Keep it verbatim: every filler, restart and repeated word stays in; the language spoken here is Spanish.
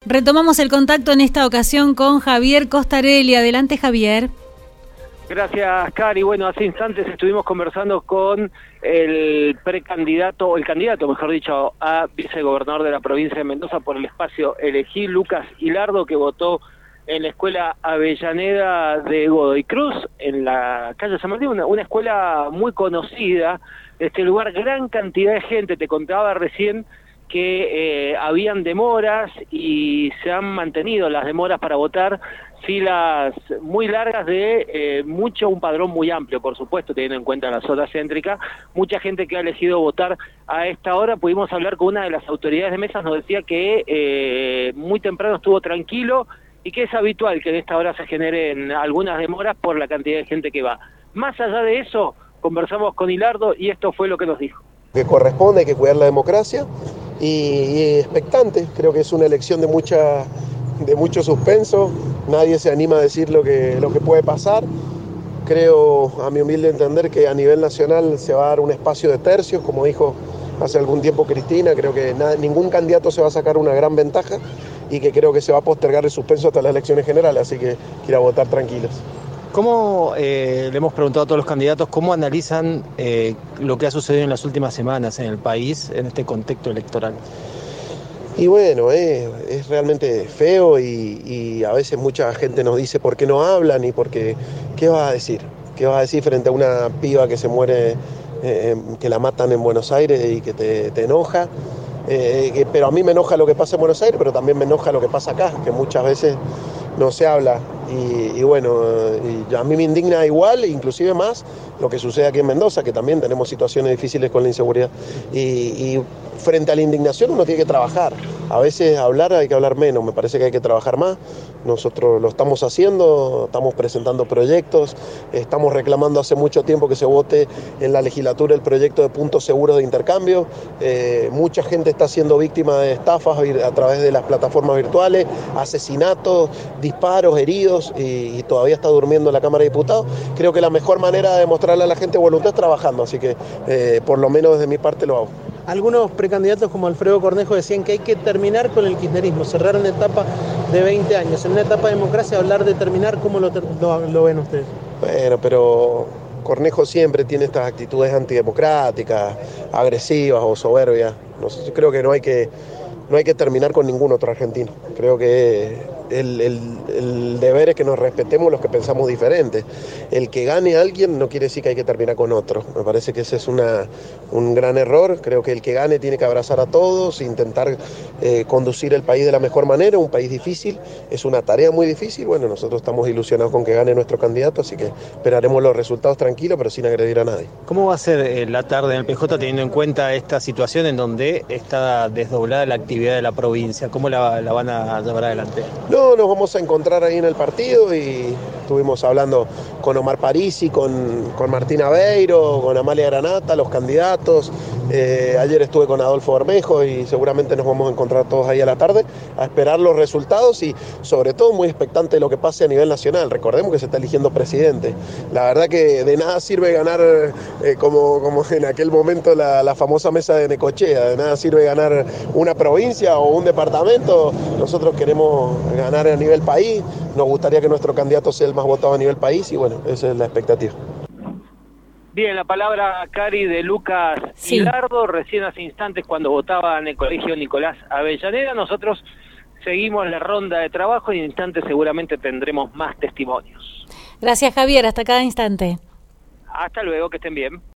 Retomamos el contacto en esta ocasión con Javier Costarelli. Adelante, Javier. Gracias, Cari. Bueno, hace instantes estuvimos conversando con el precandidato, o el candidato, mejor dicho, a vicegobernador de la provincia de Mendoza por el espacio Elegí, Lucas Hilardo, que votó en la escuela Avellaneda de Godoy Cruz, en la calle San Martín, una, una escuela muy conocida de este lugar, gran cantidad de gente. Te contaba recién que eh, habían demoras y se han mantenido las demoras para votar, filas muy largas de eh, mucho, un padrón muy amplio, por supuesto, teniendo en cuenta la zona céntrica, mucha gente que ha elegido votar a esta hora. Pudimos hablar con una de las autoridades de mesas, nos decía que eh, muy temprano estuvo tranquilo y que es habitual que en esta hora se generen algunas demoras por la cantidad de gente que va. Más allá de eso, conversamos con Hilardo y esto fue lo que nos dijo. Que corresponde, hay que cuidar la democracia y, y expectante. Creo que es una elección de mucha de mucho suspenso, nadie se anima a decir lo que, lo que puede pasar. Creo, a mi humilde entender, que a nivel nacional se va a dar un espacio de tercios, como dijo hace algún tiempo Cristina. Creo que nada, ningún candidato se va a sacar una gran ventaja y que creo que se va a postergar el suspenso hasta las elecciones generales, así que quiero votar tranquilos. ¿Cómo, eh, le hemos preguntado a todos los candidatos, cómo analizan eh, lo que ha sucedido en las últimas semanas en el país, en este contexto electoral? Y bueno, eh, es realmente feo y, y a veces mucha gente nos dice por qué no hablan y por qué, ¿qué vas a decir? ¿Qué vas a decir frente a una piba que se muere, eh, que la matan en Buenos Aires y que te, te enoja? Eh, que, pero a mí me enoja lo que pasa en Buenos Aires, pero también me enoja lo que pasa acá, que muchas veces no se habla. Y, y bueno, y a mí me indigna igual, inclusive más, lo que sucede aquí en Mendoza, que también tenemos situaciones difíciles con la inseguridad. Y, y frente a la indignación uno tiene que trabajar. A veces hablar hay que hablar menos, me parece que hay que trabajar más. Nosotros lo estamos haciendo, estamos presentando proyectos, estamos reclamando hace mucho tiempo que se vote en la legislatura el proyecto de puntos seguros de intercambio. Eh, mucha gente está siendo víctima de estafas a través de las plataformas virtuales, asesinatos, disparos, heridos, y, y todavía está durmiendo en la Cámara de Diputados. Creo que la mejor manera de demostrarle a la gente voluntad es trabajando, así que eh, por lo menos desde mi parte lo hago. Algunos precandidatos como Alfredo Cornejo decían que hay que terminar con el kirchnerismo, cerrar una etapa de veinte años. En una etapa de democracia hablar de terminar, ¿cómo lo, lo, lo ven ustedes? Bueno, pero Cornejo siempre tiene estas actitudes antidemocráticas, agresivas o soberbias. No sé, yo creo que no hay que, no hay que terminar con ningún otro argentino. Creo que el, el, el deber es que nos respetemos los que pensamos diferentes. El que gane a alguien no quiere decir que hay que terminar con otro. Me parece que ese es una, un gran error. Creo que el que gane tiene que abrazar a todos, intentar eh, conducir el país de la mejor manera. Un país difícil, es una tarea muy difícil. Bueno, nosotros estamos ilusionados con que gane nuestro candidato, así que esperaremos los resultados tranquilos, pero sin agredir a nadie. ¿Cómo va a ser eh, la tarde en el P J teniendo en cuenta esta situación en donde está desdoblada la actividad de la provincia? ¿Cómo la, la van a llevar adelante? No, nos vamos a encontrar ahí en el partido y estuvimos hablando con Omar Parisi, con, con Martín Aveiro, con Amalia Granata, los candidatos. Eh, ayer estuve con Adolfo Bermejo y seguramente nos vamos a encontrar todos ahí a la tarde a esperar los resultados y sobre todo muy expectante de lo que pase a nivel nacional. Recordemos que se está eligiendo presidente. La verdad que de nada sirve ganar eh, como, como en aquel momento la, la famosa mesa de Necochea, de nada sirve ganar una provincia o un departamento. Nosotros queremos ganar a nivel país, nos gustaría que nuestro candidato sea el más votado a nivel país y bueno, esa es la expectativa. Bien, la palabra, Cari, de Lucas sí. Hilardo, recién hace instantes cuando votaba en el colegio Nicolás Avellaneda. Nosotros seguimos la ronda de trabajo y en instantes seguramente tendremos más testimonios. Gracias, Javier, hasta cada instante. Hasta luego, que estén bien.